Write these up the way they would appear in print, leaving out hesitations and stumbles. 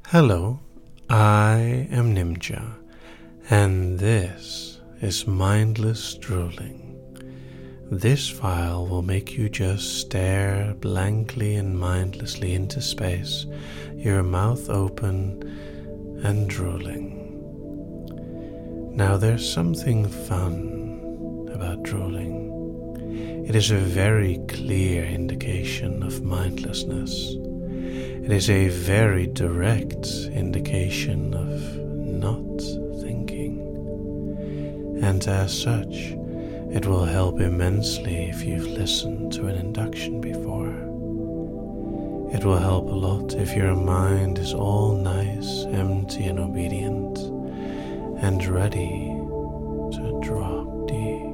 Hello, I am Nimja, and this is Mindless Drooling. This file will make you just stare blankly and mindlessly into space, your mouth open and drooling. Now there's something fun about drooling. It is a very clear indication of mindlessness. It is a very direct indication of not thinking. And as such, it will help immensely if you've listened to an induction before. It will help a lot if your mind is all nice, empty and obedient, and ready to drop deep.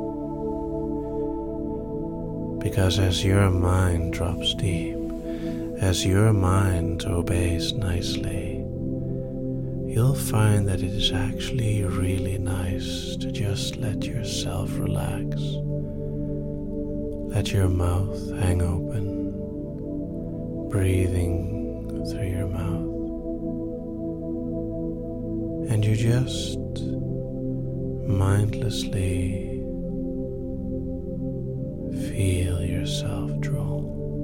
Because as your mind drops deep, as your mind obeys nicely, you'll find that it is actually really nice to just let yourself relax. Let your mouth hang open, breathing through your mouth. And you just mindlessly feel yourself drool.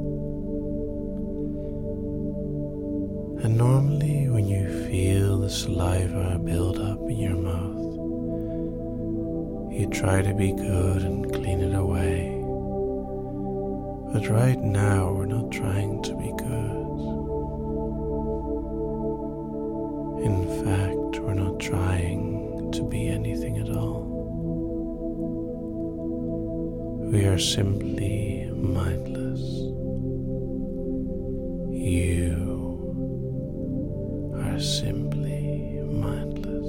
And normally when you feel the saliva build up in your mouth, you try to be good and clean it away. But right now we're not trying to be good. In fact, we're not trying to be anything at all. We are simply mindless. You are simply mindless.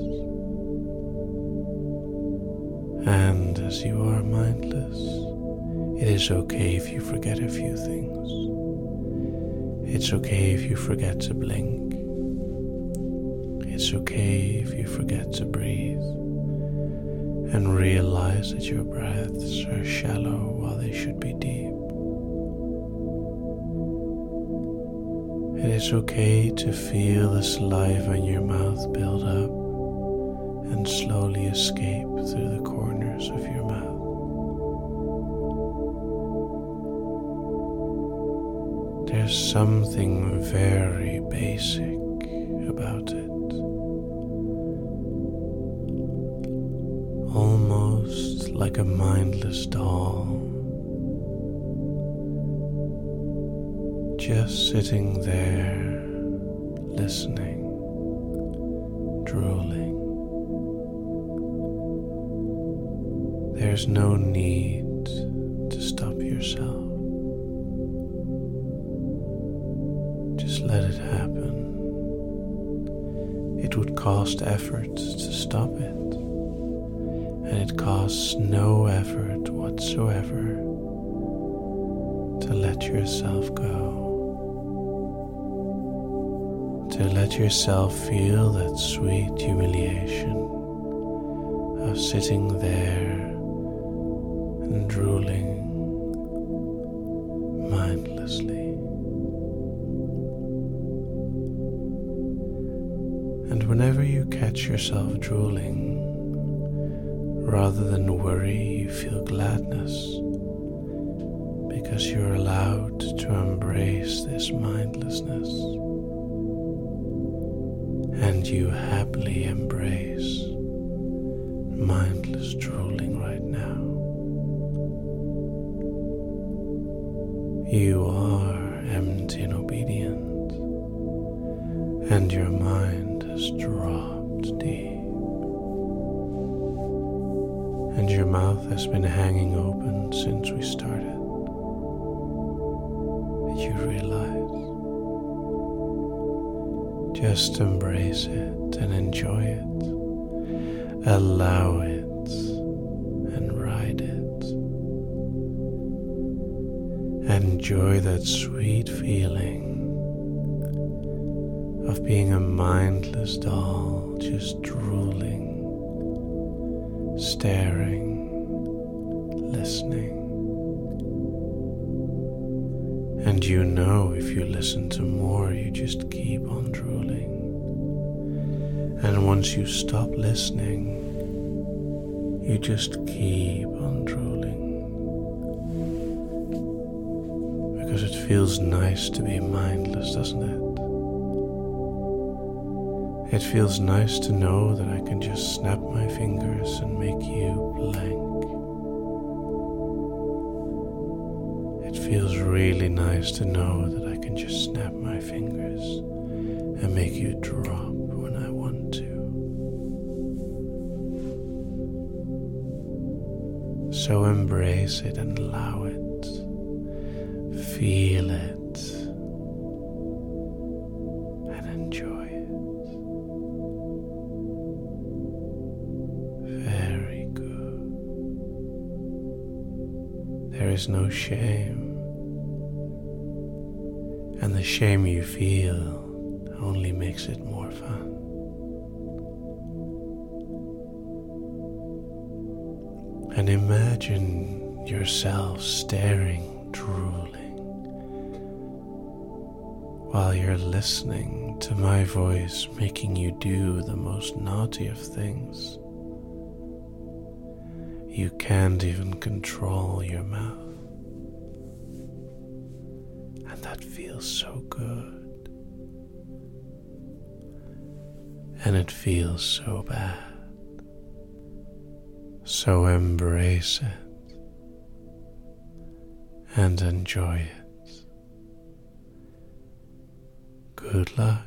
And as you are mindless, it is okay if you forget a few things. It's okay if you forget to blink. It's okay if you forget to breathe and realize that your breaths are shallow while they should be deep. It is okay to feel the saliva in your mouth build up and slowly escape through the corners of your mouth. There's something very basic about it. Almost like a mindless doll, just sitting there, listening, drooling. There's no need to stop yourself. Just let it happen. It would cost effort to stop it. And it costs no effort whatsoever to let yourself go. To let yourself feel that sweet humiliation of sitting there and drooling mindlessly. And whenever you catch yourself drooling, rather than worry, you feel gladness, because you're allowed to embrace this mindlessness. And you happily embrace mindless drooling right now. You are empty and obedient, and your mind has dropped deep. And your mouth has been hanging open since we started. Did you realize? Just embrace it and enjoy it. Allow it and ride it. Enjoy that sweet feeling of being a mindless doll, just drooling, staring, listening, And you know if you listen to more, you just keep on drooling. And once you stop listening, you just keep on drooling. Because it feels nice to be mindless, doesn't it? It feels nice to know that I can just snap my fingers and make you blank. It feels really nice to know that I can just snap my fingers and make you drop when I want to. So embrace it and allow it. Feel it and enjoy it. Very good. There is no shame. And the shame you feel only makes it more fun. And imagine yourself staring, drooling, while you're listening to my voice making you do the most naughty of things. You can't even control your mouth. And that feels so good. And it feels so bad. So embrace it and enjoy it. Good luck.